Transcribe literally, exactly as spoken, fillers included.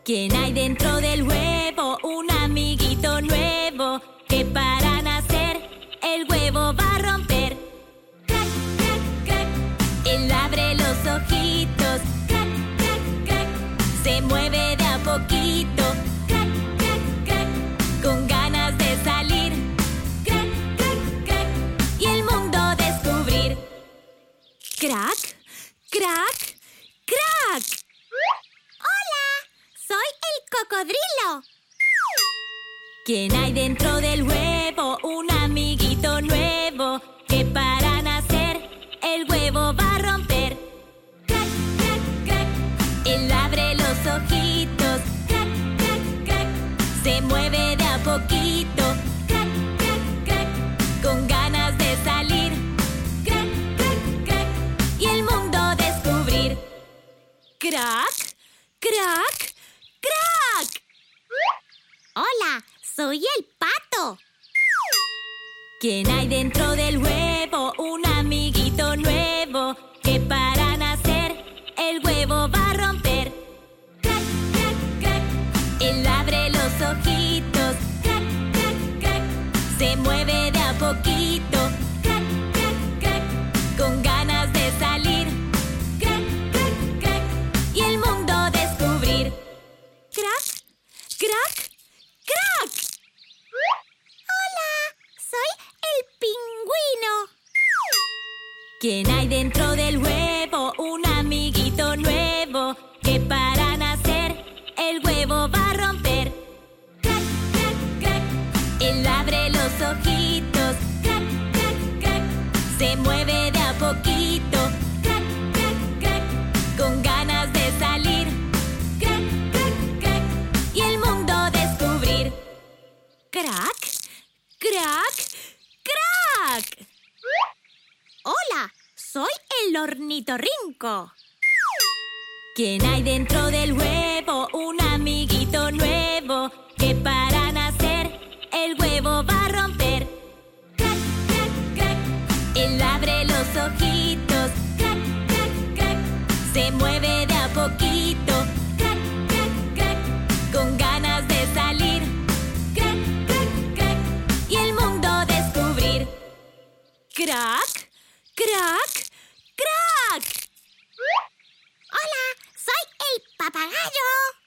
¿Quién hay dentro del huevo? Un amiguito nuevo que para nacer el huevo va a romper. Crac, crac, crac. Él abre los ojitos. Crac, crac, crac. Se mueve de a poquito. Crac, crac, crac. Con ganas de salir. Crac, crac, crac. Y el mundo descubrir. Crac, crac, crac. ¡Soy el cocodrilo! ¿Quién hay dentro del huevo? Un amiguito nuevo que para nacer el huevo va a romper. Crac, crac, crac. Él abre los ojitos. Crac, crac, crac. Se mueve de a poquito. Crac, crac, crac. Con ganas de salir. Crac, crac, crac. Y el mundo descubrir. Crac, crac. ¡Crac! ¡Hola! ¡Soy el pato! ¿Quién hay dentro del huevo? Un amiguito nuevo que para nacer el huevo va a romper. ¡Crac, crac, crac! Él abre los ojitos. ¡Crac, crac, crac! Se mueve de a poquito. ¡Crac, crac, crac! Con ganas de salir. ¡Crac, crac, crac! Y el mundo descubrir. ¡Crac! ¡Crac! ¡Crac! ¡Hola! ¡Soy el pingüino! ¿Quién hay dentro del huevo? Un amiguito nuevo que para nacer el huevo va a romper. ¡Crac, crac, crac! Él abre los ojitos. ¡Crac, crac, crac! Se mueve de a poquito. ¡Crac, crac, crac! Con ganas de salir. ¡Crac, crac, crac! Y el mundo descubrir. ¡Crac! ¡Crac! ¡Crac! ¡Hola! ¡Soy el ornitorrinco! ¿Quién hay dentro del huevo? Un amiguito nuevo que para nacer el huevo va a romper. ¡Crac, crac, crac! Él abre los ojitos. ¡Crac, crac, crac! Se mueve de a poquito. ¡Crac, crac, crac! Con ganas de salir. ¡Crac, crac, crac! Y el mundo descubrir. ¡Crac! ¡Crac! ¡Crac! ¡Hola! ¡Soy el papagayo!